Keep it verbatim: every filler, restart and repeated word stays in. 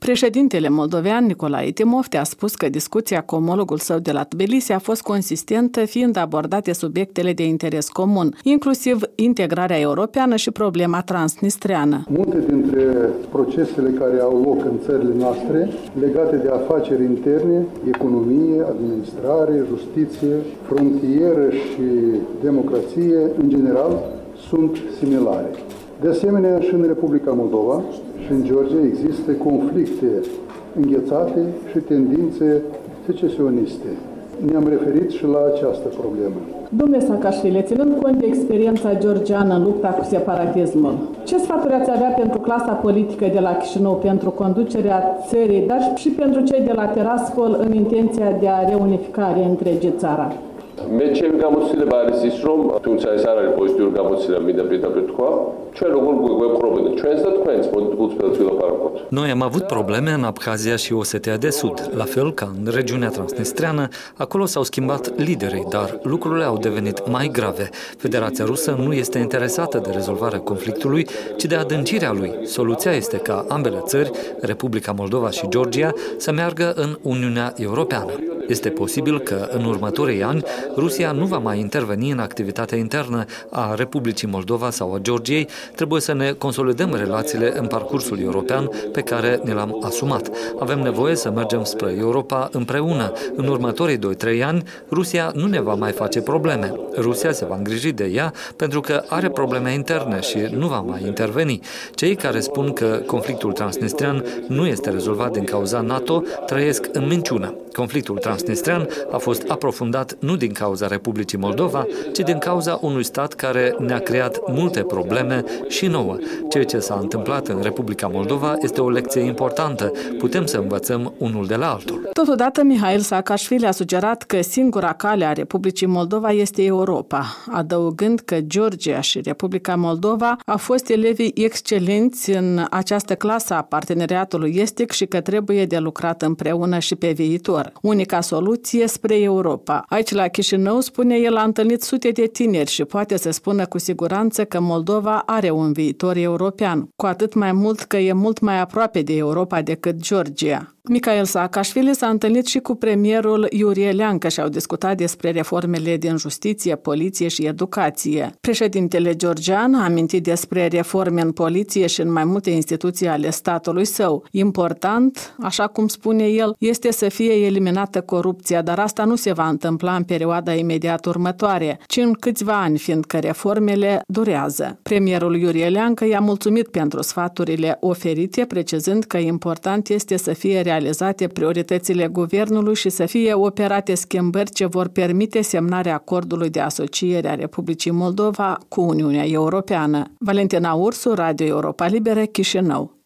Președintele moldovean Nicolae Timofte a spus că discuția cu omologul său de la Tbilisi a fost consistentă, fiind abordate subiectele de interes comun, inclusiv integrarea europeană și problema transnistreană. Multe dintre procesele care au loc în țările noastre, legate de afaceri interne, economie, administrare, justiție, frontieră și democrație, în general, sunt similare. De asemenea, și în Republica Moldova și în Georgia există conflicte înghețate și tendințe secesioniste. Ne-am referit și la această problemă. Domnule Saakashvili, ținând cont de experiența georgiană în lupta cu separatismul, ce sfaturi ați avea pentru clasa politică de la Chișinău, pentru conducerea țării, dar și pentru cei de la Tiraspol în intenția de a reunifica, reîntregi țara? მე ჩემი გამოცდილება არის ის, რომ თუმცა ეს არ არის პოზიტიური გამოცდილება, მინდა პირდაპირ თქვა, ჩვენ როგორ გვეპყრობენ ჩვენს და თქვენს მოდიგვწევს ვილაპარაკოთ. Noi am avut probleme în Abkhazia și Osetia de Sud, la fel ca în regiunea transnistreană. Acolo s-au schimbat liderii, dar lucrurile au devenit mai grave. Federația Rusă nu este interesată de rezolvarea conflictului, ci de adâncirea lui. Soluția este ca ambele țări, Republica Moldova și Georgia, să meargă în Uniunea Europeană. Este posibil că în următorii ani Rusia nu va mai interveni în activitatea internă a Republicii Moldova sau a Georgiei. Trebuie să ne consolidăm relațiile în parcursul european pe care ne l-am asumat. Avem nevoie să mergem spre Europa împreună. În următorii doi trei ani, Rusia nu ne va mai face probleme. Rusia se va îngriji de ea pentru că are probleme interne și nu va mai interveni. Cei care spun că conflictul transnistrian nu este rezolvat din cauza NATO trăiesc în minciună. Conflictul transnistrian a fost aprofundat nu din cauza Republicii Moldova, ci din cauza unui stat care ne-a creat multe probleme și nouă. Ceea ce s-a întâmplat în Republica Moldova este o lecție importantă. Putem să învățăm unul de la altul. Totodată, Mihail Saakashvili a sugerat că singura cale a Republicii Moldova este Europa, adăugând că Georgia și Republica Moldova au fost elevii excelenți în această clasă a parteneriatului estic și că trebuie de lucrat împreună și pe viitor. Unica soluție spre Europa. Aici la Chișinău, spune el, a întâlnit sute de tineri și poate să spună cu siguranță că Moldova are un viitor european, cu atât mai mult că e mult mai aproape de Europa decât Georgia. Mikhail Saakashvili s-a întâlnit și cu premierul Iurie Leancă și au discutat despre reformele din justiție, poliție și educație. Președintele georgian a amintit despre reforme în poliție și în mai multe instituții ale statului său. Important, așa cum spune el, este să fie eliminată corupția, dar asta nu se va întâmpla în perioada imediat următoare, ci în câțiva ani, fiindcă reformele durează. Premierul Iurie Leancă i-a mulțumit pentru sfaturile oferite, precizând că important este să fie realizate realizate prioritățile guvernului și să fie operate schimbări ce vor permite semnarea acordului de asociere a Republicii Moldova cu Uniunea Europeană. Valentina Ursu, Radio Europa Liberă, Chișinău.